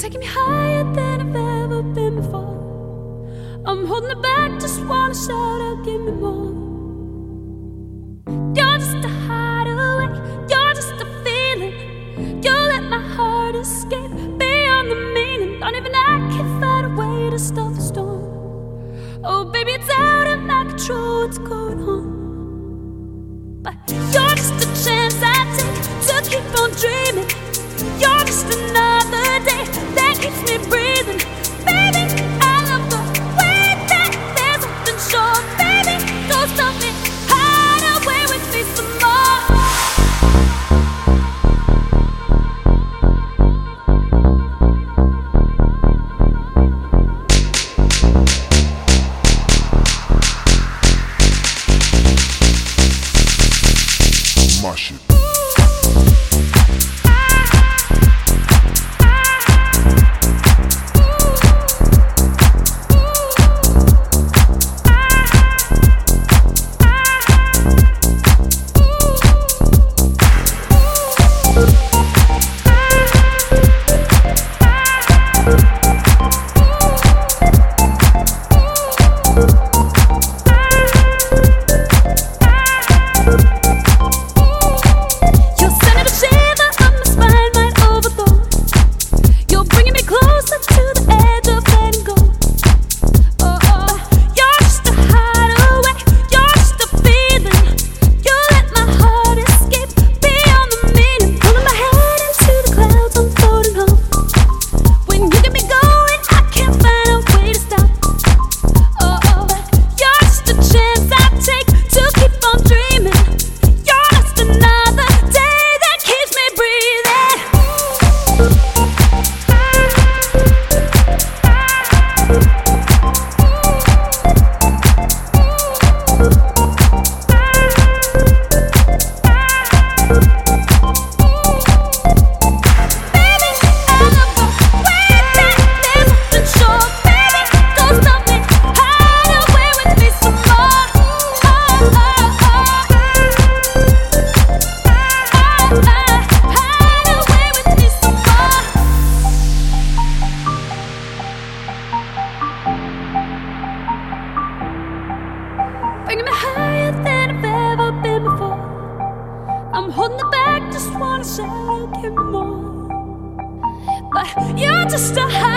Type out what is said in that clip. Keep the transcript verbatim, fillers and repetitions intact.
taking me higher than I've ever been before. I'm holding it back, just wanna shout out, give me more. You're just a hideaway, you're just a feeling. You let my heart escape beyond the meaning. Don't even I can find a way to stop the storm. Oh baby, it's out of my control, what's going on? But you're just a chance I take to keep on dreaming. You're just another day that keeps me breathing. Baby, I love the way that there's something sure. Baby, don't stop me, hide away with me some more. My shit. Bringing me higher than I've ever been before. I'm holding it back, just wanna shout out, give me more. But you're just a high